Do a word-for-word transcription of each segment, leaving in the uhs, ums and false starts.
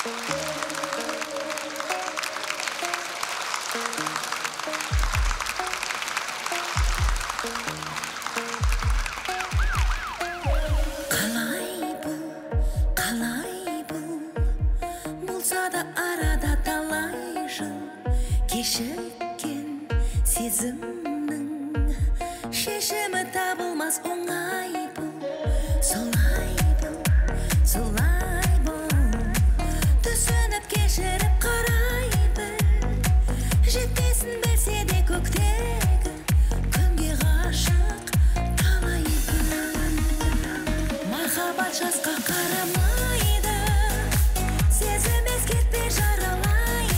Кешіккен сезімнің шешімі табылмас оңай бұл. Солай бұл, солай бұл, түсініп кешіріп қарай біл. Жетпесін білсе де көктегі күнге ғашық талай бұл. Махаббат жасқа қарамайды, сезім ескертпей жаралайды.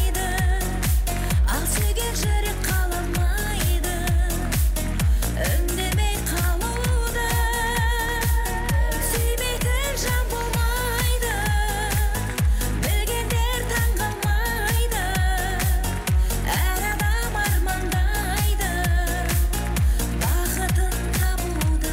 Ал сүйген жүрек қаламайды, үндемей қалуды. Сүймейтін жан болмайды, білгендер таңғалмайды. Әр адам армандайды бақытын табуды.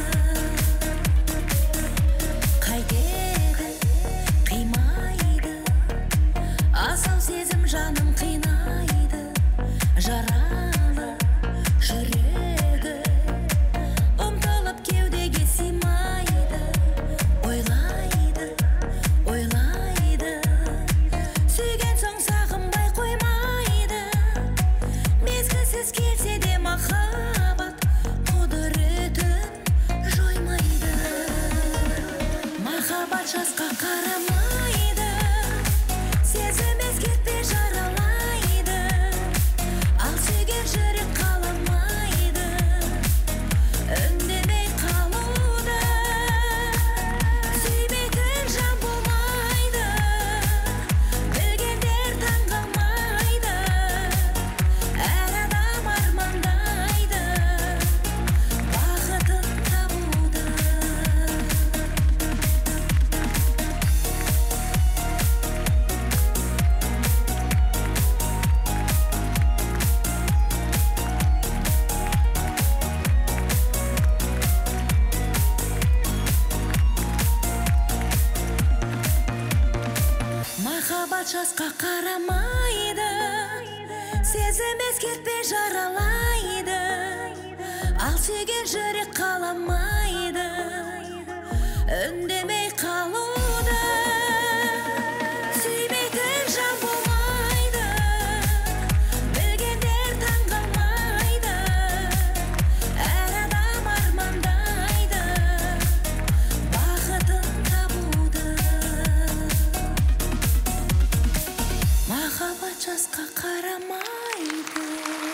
Қайтеді, қимайды, асау сезім жаным қинайды. Жаралы жүрегі ұмтылып кеудеге сыймайды. Ойлайды, ойлайды, сүйген соң сағынбай қоймайды. Мезгілсіз келсе де махаббат құдіретін жоймайды. Махаббат жасқа қарамайды, сезім ескертпей жаралайды. Ал сүйген жүрек қаламайды, үндемей қалуды. Сүймейтін жан болмайды, білгендер таңғалмайды. Әр адам армандайды бақытын табуды. Махаббат жасқа қарамайды, сезім ескертпей жаралайды. Ал сүйген жүрек қаламайды, үндемей қалуды. Сүймейтін жан болмайды, білгендер таңғалмайды. Әр адам армандайды бақытын табуды. Махаббат жасқа қарамайды.